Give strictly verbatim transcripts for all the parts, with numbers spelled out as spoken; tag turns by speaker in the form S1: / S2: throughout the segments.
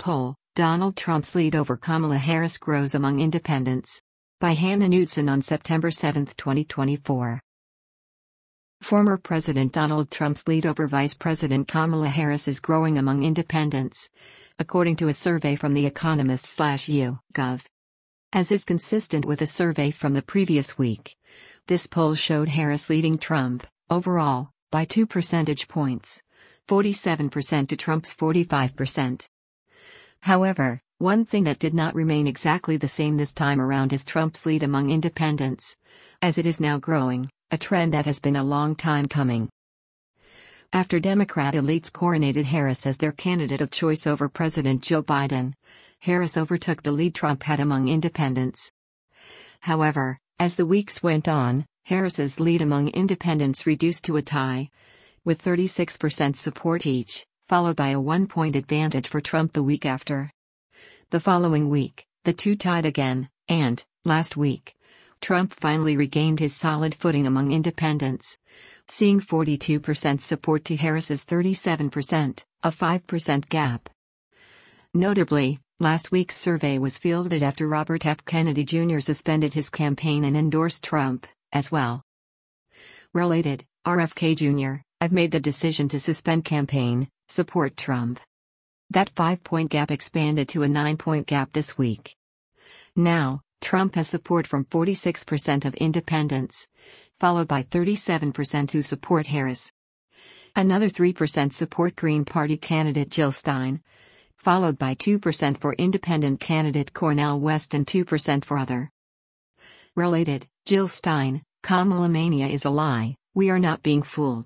S1: poll, Donald Trump's lead over Kamala Harris grows among independents. By Hannah Knudsen on September seventh, twenty twenty-four. Former President Donald Trump's lead over Vice President Kamala Harris is growing among independents, according to a survey from The Economist slash YouGov. As is consistent with a survey from the previous week, this poll showed Harris leading Trump, overall, by two percentage points, forty-seven percent to Trump's forty-five percent. However, one thing that did not remain exactly the same this time around is Trump's lead among independents, as it is now growing, a trend that has been a long time coming. After Democrat elites coronated Harris as their candidate of choice over President Joe Biden, Harris overtook the lead Trump had among independents. However, as the weeks went on, Harris's lead among independents reduced to a tie, with thirty-six percent support each, followed by a one-point advantage for Trump the week after. The following week, the two tied again, and, last week, Trump finally regained his solid footing among independents, seeing forty-two percent support to Harris's thirty-seven percent, a five percent gap. Notably, last week's survey was fielded after Robert F. Kennedy Junior suspended his campaign and endorsed Trump, as well. Related, R F K Junior, I've made the decision to suspend campaign, support Trump. That five-point gap expanded to a nine-point gap this week. Now, Trump has support from forty-six percent of independents, followed by thirty-seven percent who support Harris. Another three percent support Green Party candidate Jill Stein, followed by two percent for independent candidate Cornel West and two percent for other. Related, Jill Stein, Kamala mania is a lie, we are not being fooled.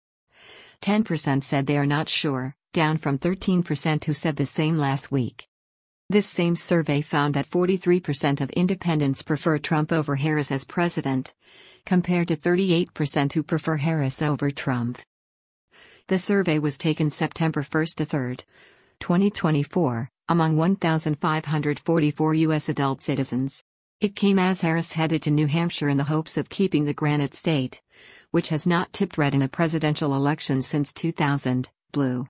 S1: ten percent said they are not sure, down from thirteen percent who said the same last week. This same survey found that forty-three percent of independents prefer Trump over Harris as president, compared to thirty-eight percent who prefer Harris over Trump. The survey was taken September first to third, twenty twenty-four, among one thousand five hundred forty-four U S adult citizens. It came as Harris headed to New Hampshire in the hopes of keeping the Granite State, which has not tipped red in a presidential election since two thousand, blue.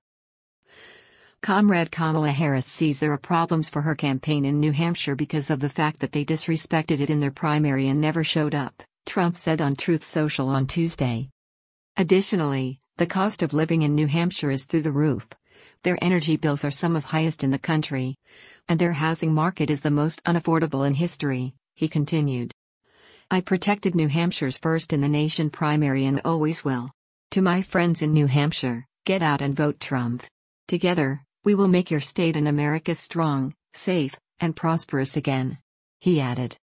S1: Comrade Kamala Harris sees there are problems for her campaign in New Hampshire because of the fact that they disrespected it in their primary and never showed up, Trump said on Truth Social on Tuesday. Additionally, the cost of living in New Hampshire is through the roof. Their energy bills are some of highest in the country, and their housing market is the most unaffordable in history, he continued. I protected New Hampshire's first in the nation primary and always will. To my friends in New Hampshire, get out and vote Trump. Together, we will make your state and America strong, safe, and prosperous again, he added.